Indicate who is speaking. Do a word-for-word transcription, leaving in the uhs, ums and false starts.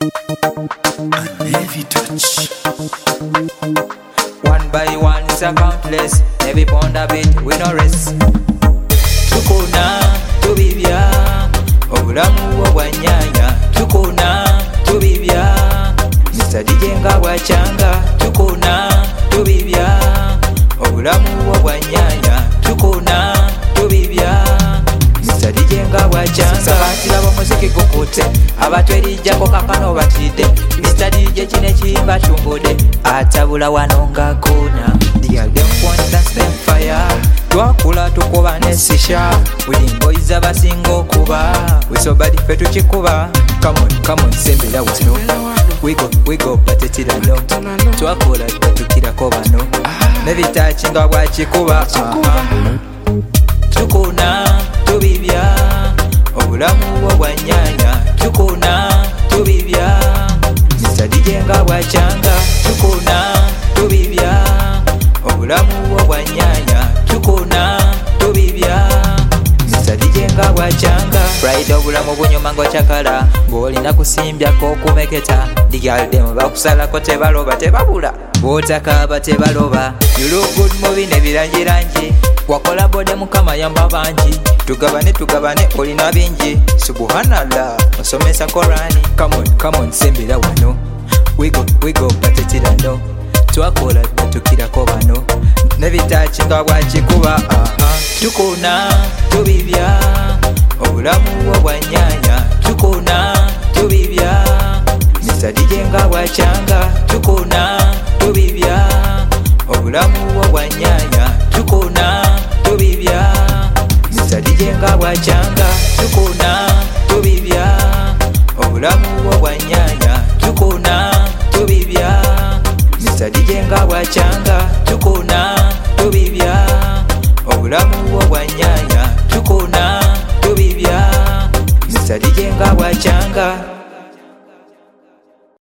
Speaker 1: A heavy touch.
Speaker 2: One by one is a countless. Every pound of it we no rest. Tukuna tubibya obulamu obwanyanya. Tukuna tubibya Mister D J nga bwachanga. Tukuna tubibya obulamu obwanyanya. Tukuna tubibya Mister D J nga bwachanga. Sabatira b'omuziki gukute abatwerijjako kakano batidde. Mister D J kine kiyimba kyumbude atabula wano nga kuna. Dear them point and stem fire. Twakula tukuba ne sisha. Winning boys abasinga okuba. We so bad ife tukikuba. Come on, come on, sembera wano. We go, we go, patetira no. Twakula tukirako bano. Nebitachinga bwakikuba. Tukuna tubibya obulamu obwanyanya. Tukuna tubibya Mister D J nga bwachanga. Tukuna tubibya obulamu obwanyanya. Tukuna tubibya Mister D J nga bwachanga. Pride obulamu bunyuma ngochakala ng'olina kusimbyako okumeketa. Digyaldemu bakusalako tebaloba tebabula bw'otakaaba tebaloba. You look good movie nebirangirangi. Wakola bode mukama yamba bangi. Tugabane tugabane olina bingi. Subhanallah osomesa Korani. Come on, come on, sembera wano. We go, we go, patetira no. Twakola tukirako bano. Nebitachinga bwakikuba. Tukuna tubibya obulamu obwanyanya. Tukuna tubibya Mister D J nga bwachanga. Tukuna tubibya obulamu obwanyanya. Tukuna tubibya Mister D J nga bwachanga. Tukuna tubibya obulamu obwanyanya. Tukuna tubibya Mister D J nga bwachanga. Tukuna tubibya obulamu obwanyanya. Tukuna tubibya Mister D J nga bwachanga.